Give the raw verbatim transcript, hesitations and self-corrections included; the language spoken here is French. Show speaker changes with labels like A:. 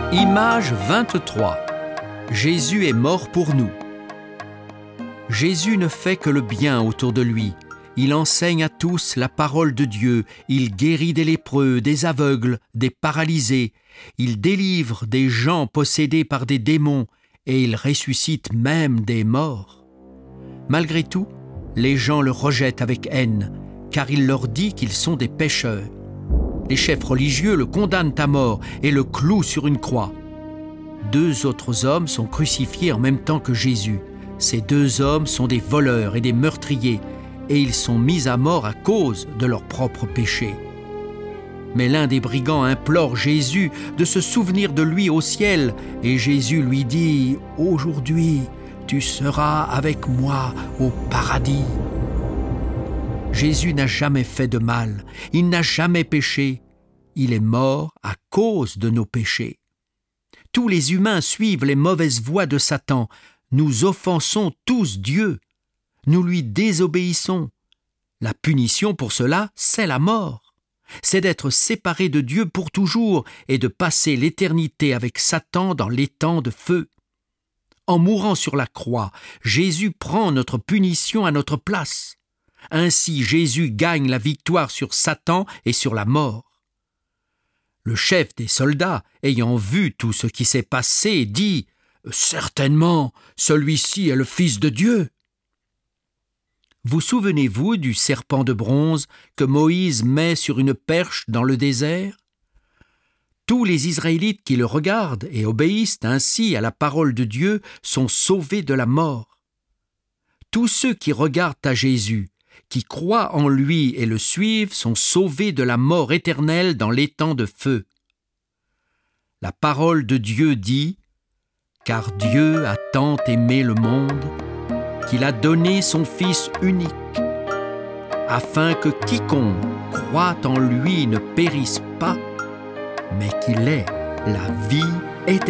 A: Image vingt-trois. Jésus est mort pour nous. Jésus ne fait que le bien autour de lui. Il enseigne à tous la parole de Dieu. Il guérit des lépreux, des aveugles, des paralysés. Il délivre des gens possédés par des démons et il ressuscite même des morts. Malgré tout, les gens le rejettent avec haine, car il leur dit qu'ils sont des pécheurs. Les chefs religieux le condamnent à mort et le clouent sur une croix. Deux autres hommes sont crucifiés en même temps que Jésus. Ces deux hommes sont des voleurs et des meurtriers, et ils sont mis à mort à cause de leurs propres péchés. Mais l'un des brigands implore Jésus de se souvenir de lui au ciel, et Jésus lui dit « Aujourd'hui, tu seras avec moi au paradis ». Jésus n'a jamais fait de mal, il n'a jamais péché, il est mort à cause de nos péchés. Tous les humains suivent les mauvaises voies de Satan, nous offensons tous Dieu, nous lui désobéissons. La punition pour cela, c'est la mort. C'est d'être séparé de Dieu pour toujours et de passer l'éternité avec Satan dans l'étang de feu. En mourant sur la croix, Jésus prend notre punition à notre place. Ainsi, Jésus gagne la victoire sur Satan et sur la mort. Le chef des soldats, ayant vu tout ce qui s'est passé, dit « Certainement, celui-ci est le Fils de Dieu ». Vous souvenez-vous du serpent de bronze que Moïse met sur une perche dans le désert? Tous les Israélites qui le regardent et obéissent ainsi à la parole de Dieu sont sauvés de la mort. Tous ceux qui regardent à Jésus, qui croient en lui et le suivent, sont sauvés de la mort éternelle dans l'étang de feu. La parole de Dieu dit « Car Dieu a tant aimé le monde qu'il a donné son Fils unique, afin que quiconque croit en lui ne périsse pas, mais qu'il ait la vie éternelle. »